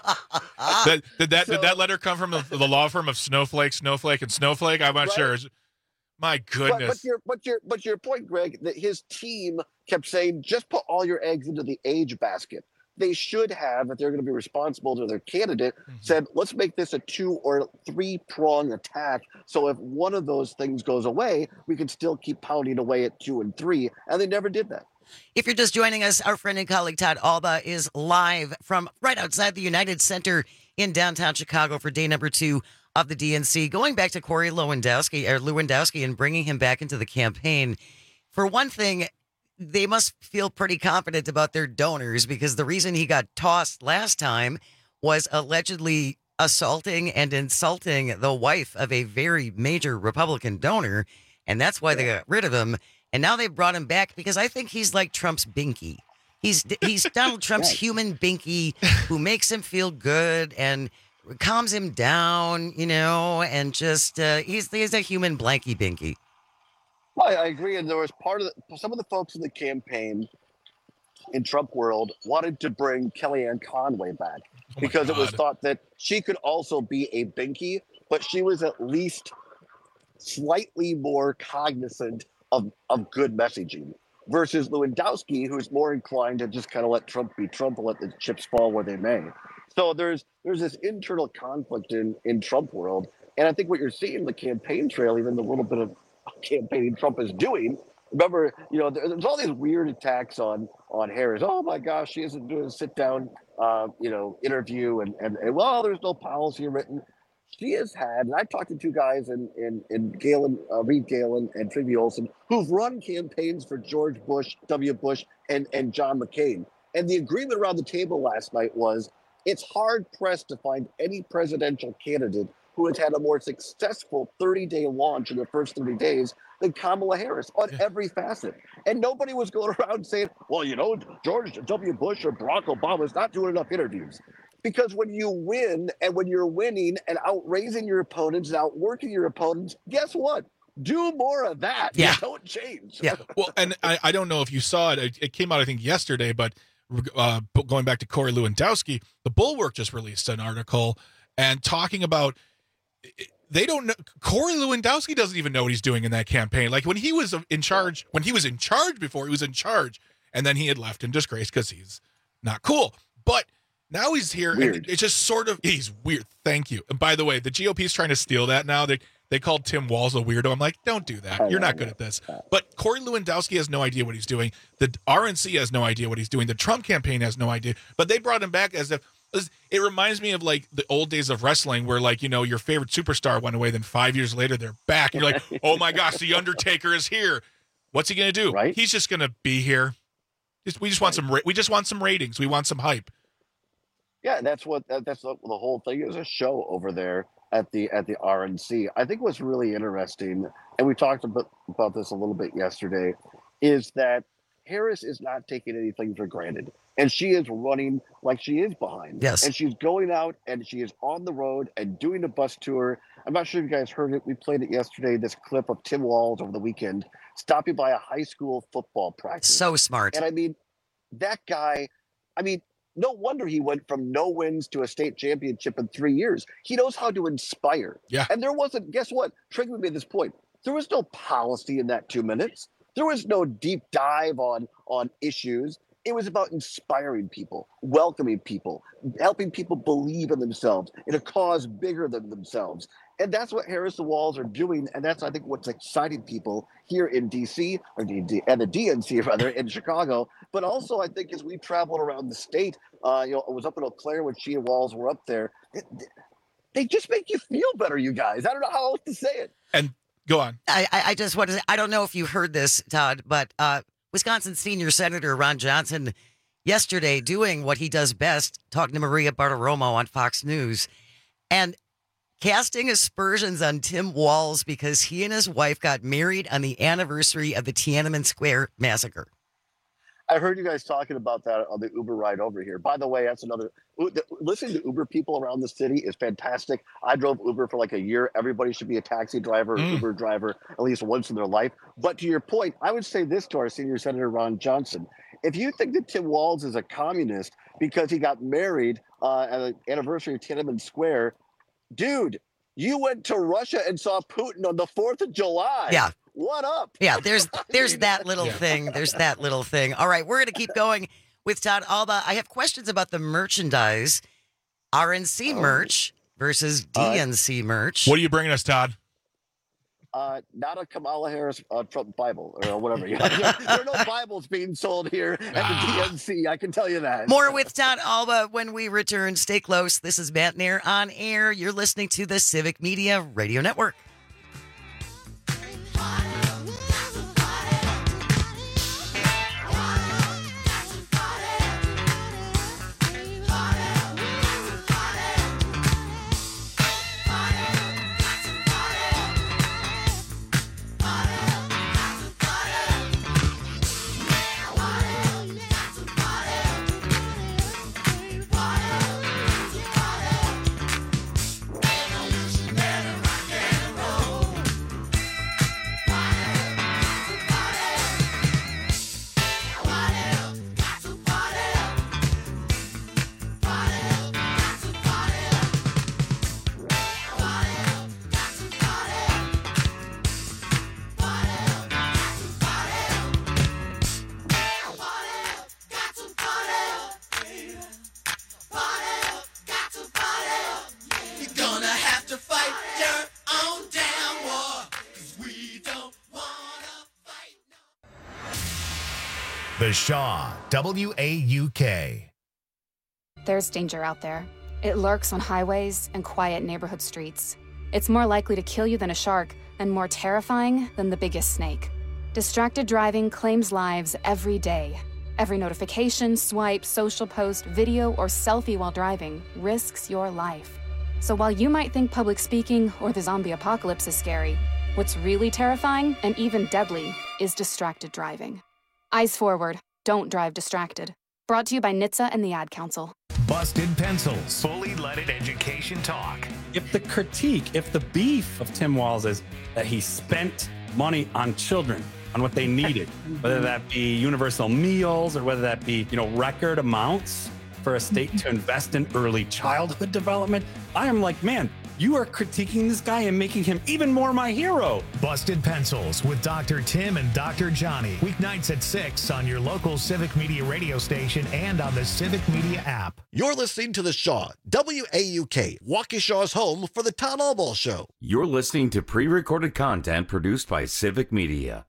Did that letter come from the law firm of Snowflake, and Snowflake? I'm not sure. My goodness. But your point, Greg, that his team kept saying, just put all your eggs into the age basket. They should have, if they're going to be responsible to their candidate, said, let's make this a 2 or 3 prong attack. So if one of those things goes away, we can still keep pounding away at 2 and 3. And they never did that. If you're just joining us, our friend and colleague Todd Alba is live from right outside the United Center in downtown Chicago for day number 2 of the DNC. Going back to Corey Lewandowski and bringing him back into the campaign. For one thing, they must feel pretty confident about their donors, because the reason he got tossed last time was allegedly assaulting and insulting the wife of a very major Republican donor. And that's why they got rid of him. And now they brought him back because I think he's like Trump's Binky. He's Donald Trump's human Binky who makes him feel good and calms him down, and just he's a human blanky Binky. Well, I agree, and there was some of the folks in the campaign in Trump world wanted to bring Kellyanne Conway back because it was thought that she could also be a Binky, but she was at least slightly more cognizant of good messaging versus Lewandowski, who's more inclined to just kind of let Trump be Trump and let the chips fall where they may. So there's this internal conflict in Trump world, and I think what you're seeing in the campaign trail, even the little bit of campaigning Trump is doing. Remember, there's all these weird attacks on Harris. Oh my gosh, she isn't doing a sit down, interview, and well, there's no policy written. she has had, and I've talked to two guys in Galen, Reed Galen and Trygve Olsen, who've run campaigns for George Bush, W. Bush, and John McCain. And the agreement around the table last night was it's hard-pressed to find any presidential candidate who has had a more successful 30-day launch in the first 30 days than Kamala Harris on every facet. And nobody was going around saying, well, you know, George W. Bush or Barack Obama is not doing enough interviews. Because when you win and when you're winning and outraising your opponents and outworking your opponents, guess what? Do more of that. Yeah. Don't change. Yeah. Well, and I don't know if you saw it. It came out, I think, yesterday, but going back to Corey Lewandowski, the Bulwark just released an article and talking about they don't know. Corey Lewandowski doesn't even know what he's doing in that campaign. Like when he was in charge before, he was in charge, and then he had left in disgrace because he's not cool. But now he's here, and it's just sort of, he's weird. Thank you. And by the way, the GOP is trying to steal that now. They called Tim Walz a weirdo. I'm like, don't do that. You're not good at this. But Corey Lewandowski has no idea what he's doing. The RNC has no idea what he's doing. The Trump campaign has no idea. But they brought him back as if, it reminds me of like the old days of wrestling where like, you know, your favorite superstar went away, then 5 years later they're back. You're like, oh my gosh, the Undertaker is here. What's he going to do? Right? He's just going to be here. We just want some ratings. We want some hype. Yeah, that's the whole thing is, a show over there at the RNC. I think what's really interesting, and we talked about this a little bit yesterday, is that Harris is not taking anything for granted. And she is running like she is behind. Yes. And she's going out and she is on the road and doing a bus tour. I'm not sure if you guys heard it. We played it yesterday, this clip of Tim Walz over the weekend, stopping by a high school football practice. So smart. And I mean, that guy, no wonder he went from no wins to a state championship in 3 years. He knows how to inspire. Yeah. And there wasn't, guess what? Trygve made this point. There was no policy in that 2 minutes. There was no deep dive on issues. It was about inspiring people, welcoming people, helping people believe in themselves, in a cause bigger than themselves. And that's what Harris and Walz are doing. And that's, I think, what's exciting people here in D.C., and the DNC, rather, in Chicago. But also, I think, as we traveled around the state, I was up in Eau Claire when she and Walz were up there. They just make you feel better, you guys. I don't know how else to say it. And go on. I just want to say, I don't know if you heard this, Todd, but Wisconsin Senior Senator Ron Johnson yesterday doing what he does best, talking to Maria Bartiromo on Fox News and casting aspersions on Tim Walz because he and his wife got married on the anniversary of the Tiananmen Square massacre. I heard you guys talking about that on the Uber ride over here. By the way, that's another. Listening to Uber people around the city is fantastic. I drove Uber for like a year. Everybody should be a taxi driver, or Uber driver, at least once in their life. But to your point, I would say this to our senior Senator Ron Johnson. If you think that Tim Walz is a communist because he got married at the anniversary of Tiananmen Square, dude, you went to Russia and saw Putin on the 4th of July. Yeah. What up? Yeah, there's that little thing. There's that little thing. All right, we're going to keep going with Todd Alba. I have questions about the merchandise, RNC merch versus DNC merch. What are you bringing us, Todd? Not a Kamala Harris Trump Bible or whatever. There are no Bibles being sold here at the DNC. I can tell you that. More with Todd Alba when we return. Stay close. This is Matt Nair on air. You're listening to the Civic Media Radio Network. The Shaw, WAUK. There's danger out there. It lurks on highways and quiet neighborhood streets. It's more likely to kill you than a shark and more terrifying than the biggest snake. Distracted driving claims lives every day. Every notification, swipe, social post, video, or selfie while driving risks your life. So while you might think public speaking or the zombie apocalypse is scary, what's really terrifying and even deadly is distracted driving. Eyes forward, don't drive distracted. Brought to you by NHTSA and the Ad Council. Busted Pencils. Fully leaded education talk. If the beef of Tim Walz is that he spent money on children, on what they needed, whether that be universal meals or whether that be, record amounts for a state to invest in early childhood development, I am like, man, you are critiquing this guy and making him even more my hero. Busted Pencils with Dr. Tim and Dr. Johnny. Weeknights at 6 on your local Civic Media radio station and on the Civic Media app. You're listening to The Shaw, WAUK, Waukesha's home for the Todd Allball Show. You're listening to pre-recorded content produced by Civic Media.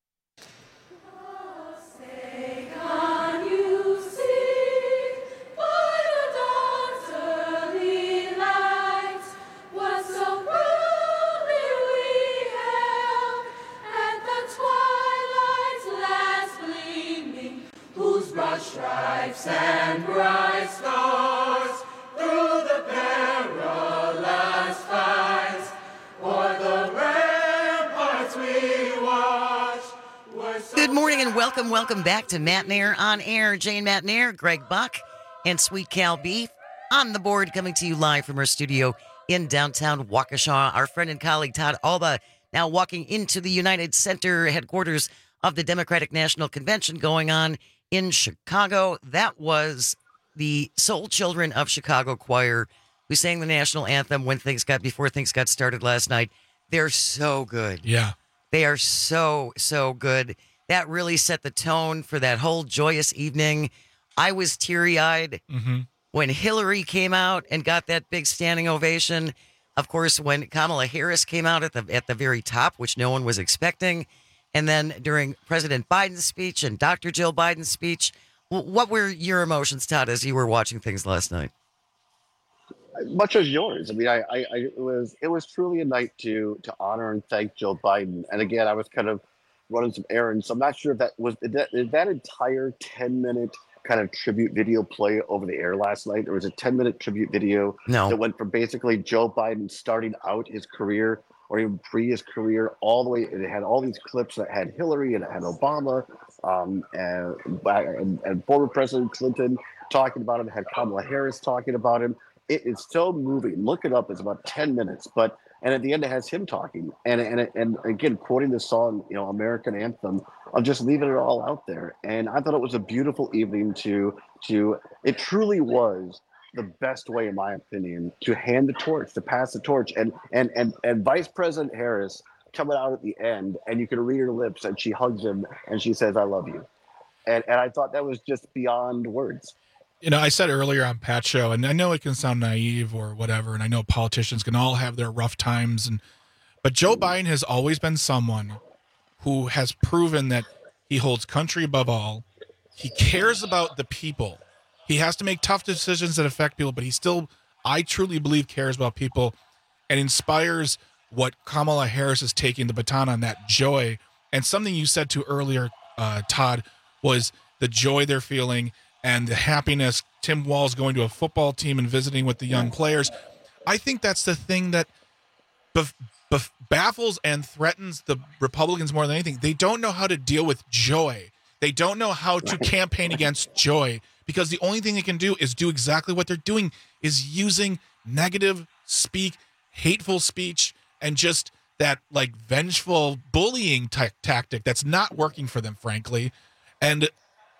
Stripes and bright stars through the perilous fights, o'er the ramparts we watched. Good morning and welcome back to Matt Nair on Air. Jane Matt Nair, Greg Buck, and Sweet Cal Beef on the board, coming to you live from our studio in downtown Waukesha. Our friend and colleague Todd Alba now walking into the United Center headquarters of the Democratic National Convention going on in Chicago. That was the Soul Children of Chicago Choir who sang the national anthem before things got started last night. They're so good. Yeah. They are so good. That really set the tone for that whole joyous evening. I was teary-eyed when Hillary came out and got that big standing ovation. Of course, when Kamala Harris came out at the very top, which no one was expecting. And then during President Biden's speech and Dr. Jill Biden's speech, what were your emotions, Todd, as you were watching things last night? Much as yours. I mean, it was truly a night to honor and thank Jill Biden. And again, I was kind of running some errands, so I'm not sure if that entire 10-minute kind of tribute video play over the air last night. There was a 10-minute tribute video that went from basically Joe Biden starting out his career or even pre his career, all the way. It had all these clips that had Hillary and it had Obama and former President Clinton talking about him. It had Kamala Harris talking about him. It's so moving. Look it up. It's about 10 minutes, and at the end it has him talking and again quoting the song, American Anthem. I'm just leaving it all out there. And I thought it was a beautiful evening it truly was the best way, in my opinion, to hand the torch, to pass the torch. And Vice President Harris coming out at the end, and you can read her lips, and she hugs him, and she says, "I love you." And I thought that was just beyond words. I said earlier on Pat's show, and I know it can sound naive or whatever, and I know politicians can all have their rough times, but Joe Biden has always been someone who has proven that he holds country above all. He cares about the people. He has to make tough decisions that affect people, but he still, I truly believe, cares about people and inspires what Kamala Harris is taking the baton on, that joy. And something you said to earlier, Todd, was the joy they're feeling and the happiness. Tim Walz going to a football team and visiting with the young players. I think that's the thing that baffles and threatens the Republicans more than anything. They don't know how to deal with joy. They don't know how to campaign against joy, because the only thing they can do is do exactly what they're doing, is using negative hateful speech, and just that vengeful bullying tactic that's not working for them, frankly. And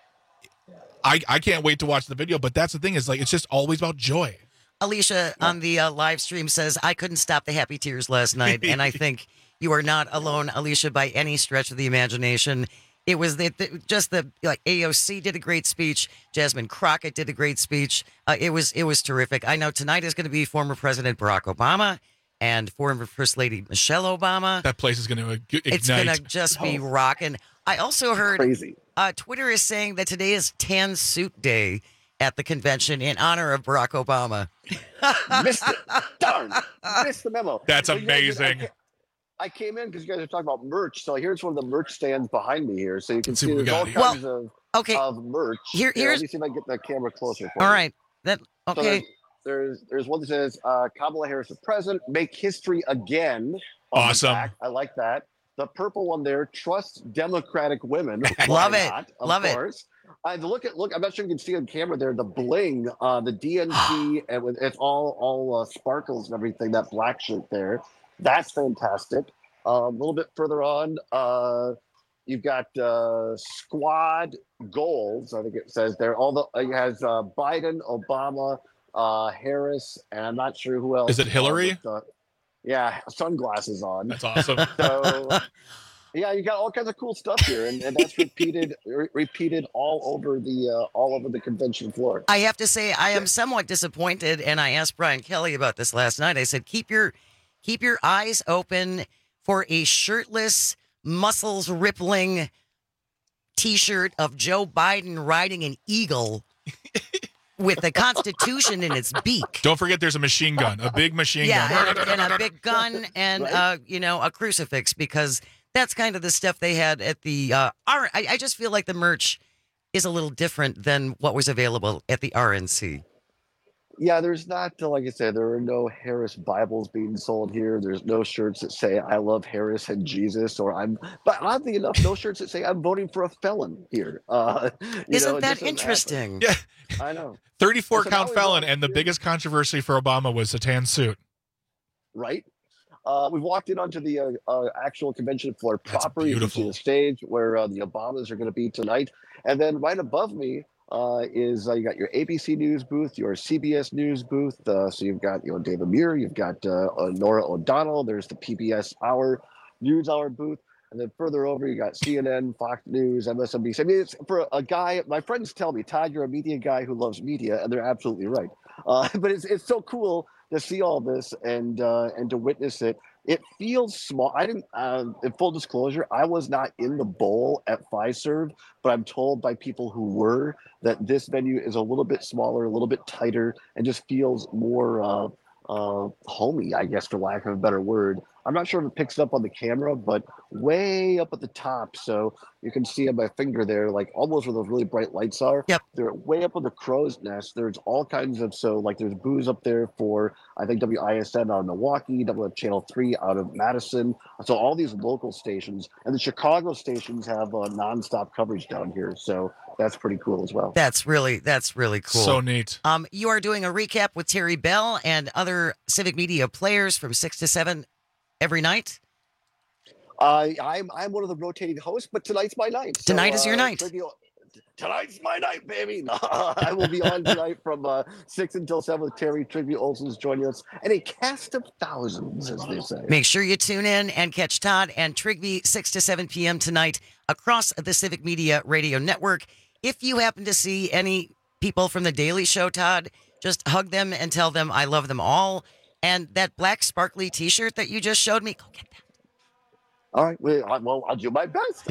I can't wait to watch the video, but that's the thing, is it's just always about joy. Alicia on the live stream says, I couldn't stop the happy tears last night. And I think you are not alone, Alicia, by any stretch of the imagination. It was AOC did a great speech. Jasmine Crockett did a great speech. It was terrific. I know tonight is going to be former President Barack Obama and former First Lady Michelle Obama. That place is going to ignite. It's going to just be rocking. I also heard Twitter is saying that today is Tan Suit Day, at the convention in honor of Barack Obama. Missed it. Darn. Missed the memo. That's But, you know, amazing. I came in because you guys are talking about merch. So here's one of the merch stands behind me here. So you can Let's see see what we there's all got kinds here. of merch. Here's let me see if I can get the camera closer for all you. right. That So okay. there's one that says Kamala Harris is president, make history again. on the Awesome. back. I like that. The purple one there, trust Democratic women. Love Why it. not? Of Love it. course. Look. I'm not sure you can see on camera there. The bling, the DNC, and it's all sparkles and everything. That black shirt there, that's fantastic. A little bit further on, you've got squad goals. I think it says there. It has Biden, Obama, Harris, and I'm not sure who else. Is it Hillary? Yeah, sunglasses on. That's awesome. So, yeah, you got all kinds of cool stuff here, and that's repeated all over the convention floor. I have to say, I am somewhat disappointed, and I asked Brian Kelly about this last night. I said, keep your eyes open for a shirtless, muscles rippling T-shirt of Joe Biden riding an eagle with the Constitution in its beak. Don't forget, there's a machine gun, a big machine gun. and a big gun, and a crucifix, because that's kind of the stuff they had at the. I just feel like the merch is a little different than what was available at the RNC. Yeah, there's not, like I said, there are no Harris Bibles being sold here. There's no shirts that say "I love Harris and Jesus," but oddly enough, no shirts that say "I'm voting for a felon" here. Isn't that interesting? Yeah, I know. 34 So count now we felon, walk and the in- biggest controversy for Obama was the tan suit. Right. We walked in onto the actual convention floor proper. You can see beautiful. the stage where the Obamas are going to be tonight, and then right above me is you got your ABC News booth, your CBS News booth. So you've got David Muir, you've got Nora O'Donnell. There's the PBS News Hour booth, and then further over you got CNN, Fox News, MSNBC. I mean, it's for a guy. My friends tell me, Todd, you're a media guy who loves media, and they're absolutely right. But it's so cool to see all this and to witness it. It feels small. I didn't. In full disclosure, I was not in the bowl at Fiserv, but I'm told by people who were that this venue is a little bit smaller, a little bit tighter, and just feels more homey, I guess, for lack of a better word. I'm not sure if it picks it up on the camera, but way up at the top, so you can see on my finger there, like almost where those really bright lights are. Yep. They're way up on the crow's nest. There's all kinds of, there's booths up there for, I think, WISN out of Milwaukee, WF Channel 3 out of Madison. So all these local stations, and the Chicago stations have nonstop coverage down here. So that's pretty cool as well. That's really cool. So neat. You are doing a recap with Terry Bell and other Civic Media players from 6 to 7 every night. I'm one of the rotating hosts, but tonight's my night. So, Tonight is your night. Tonight's my night, baby. I will be on tonight from 6 until 7 with Terry. Trigby Olsen's joining us, and a cast of thousands, as they say. Make sure you tune in and catch Todd and Trigby 6 to 7 p.m. tonight across the Civic Media Radio Network. If you happen to see any people from The Daily Show, Todd, just hug them and tell them I love them all. And that black sparkly T-shirt that you just showed me, go get that. All right. Well, I'll do my best.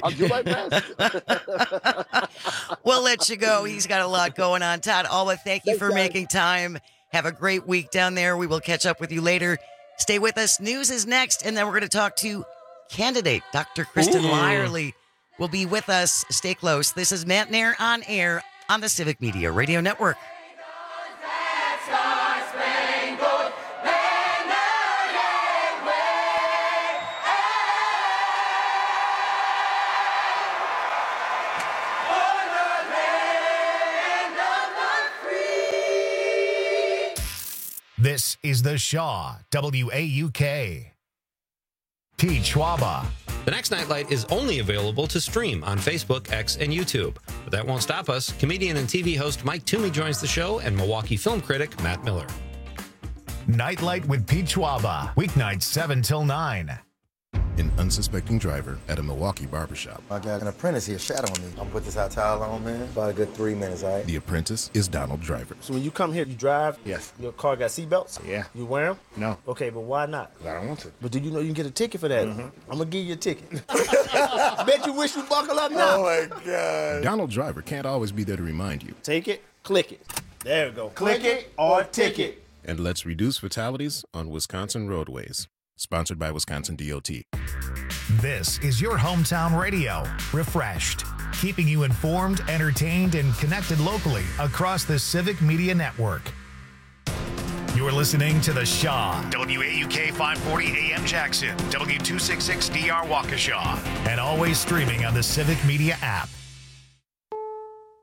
We'll let you go. He's got a lot going on. Todd Alba, thank you for making time. Have a great week down there. We will catch up with you later. Stay with us. News is next, and then we're going to talk to candidate Dr. Kristen Lyerly will be with us. Stay close. This is Matt Nair on air on the Civic Media Radio Network. This is the Shaw WAUK. Pete Schwaba. The next Nightlight is only available to stream on Facebook, X, and YouTube. But that won't stop us. Comedian and TV host Mike Toomey joins the show, and Milwaukee film critic Matt Miller. Nightlight with Pete Schwaba. Weeknights 7 till 9. An unsuspecting driver at a Milwaukee barbershop. I got an apprentice here shadowing me. I'm gonna put this hot towel on, man. About a good 3 minutes, all right? The apprentice is Donald Driver. So when you come here, you drive? Yes. Your car got seatbelts? Yeah. You wear them? No. Okay, but why not? I don't want to. But do you know you can get a ticket for that? I'm gonna give you a ticket. Bet you wish you buckle up now. Oh my God. Donald Driver can't always be there to remind you. Take it, Click it. There we go. Click it or ticket. And let's reduce fatalities on Wisconsin roadways. Sponsored by Wisconsin DOT. This is your hometown radio, Refreshed, keeping you informed, entertained, and connected locally across the Civic Media Network. You're listening to The Shaw, WAUK 540 AM Jackson, W266DR Waukesha, and always streaming on the Civic Media app.